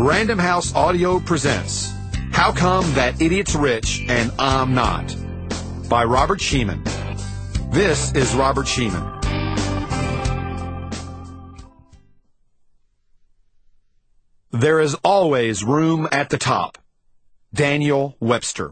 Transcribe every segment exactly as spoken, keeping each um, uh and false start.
Random House Audio presents How Come That Idiot's Rich and I'm Not? By Robert Sheeman. This is Robert Sheeman. There is always room at the top. Daniel Webster.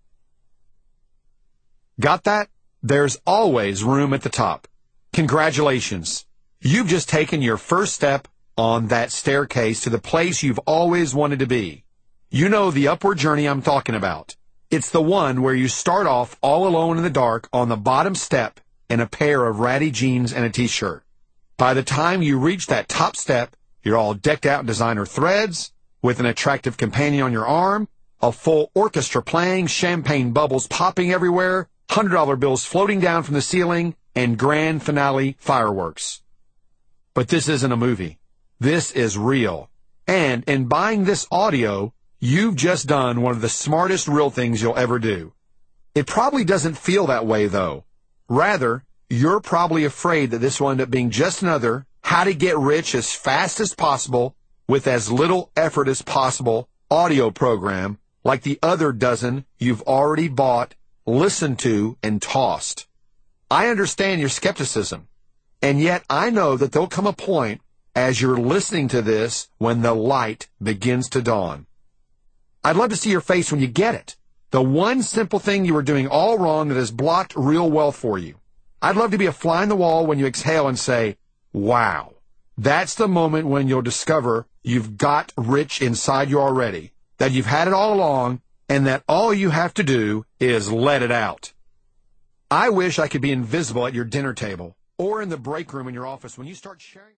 Got that? There's always room at the top. Congratulations. You've just taken your first step on that staircase to the place you've always wanted to be. You know the upward journey I'm talking about. It's the one where you start off all alone in the dark on the bottom step in a pair of ratty jeans and a t-shirt. By the time you reach that top step, you're all decked out in designer threads, with an attractive companion on your arm, a full orchestra playing, champagne bubbles popping everywhere, one hundred dollar bills floating down from the ceiling, and grand finale fireworks. But this isn't a movie. This is real. And in buying this audio, you've just done one of the smartest real things you'll ever do. It probably doesn't feel that way, though. Rather, you're probably afraid that this will end up being just another how to get rich as fast as possible with as little effort as possible audio program like the other dozen you've already bought, listened to, and tossed. I understand your skepticism, and yet I know that there'll come a point as you're listening to this when the light begins to dawn. I'd love to see your face when you get it. The one simple thing you were doing all wrong that has blocked real wealth for you. I'd love to be a fly on the wall when you exhale and say, wow. That's the moment when you'll discover you've got rich inside you already, that you've had it all along, and that all you have to do is let it out. I wish I could be invisible at your dinner table or in the break room in your office when you start sharing.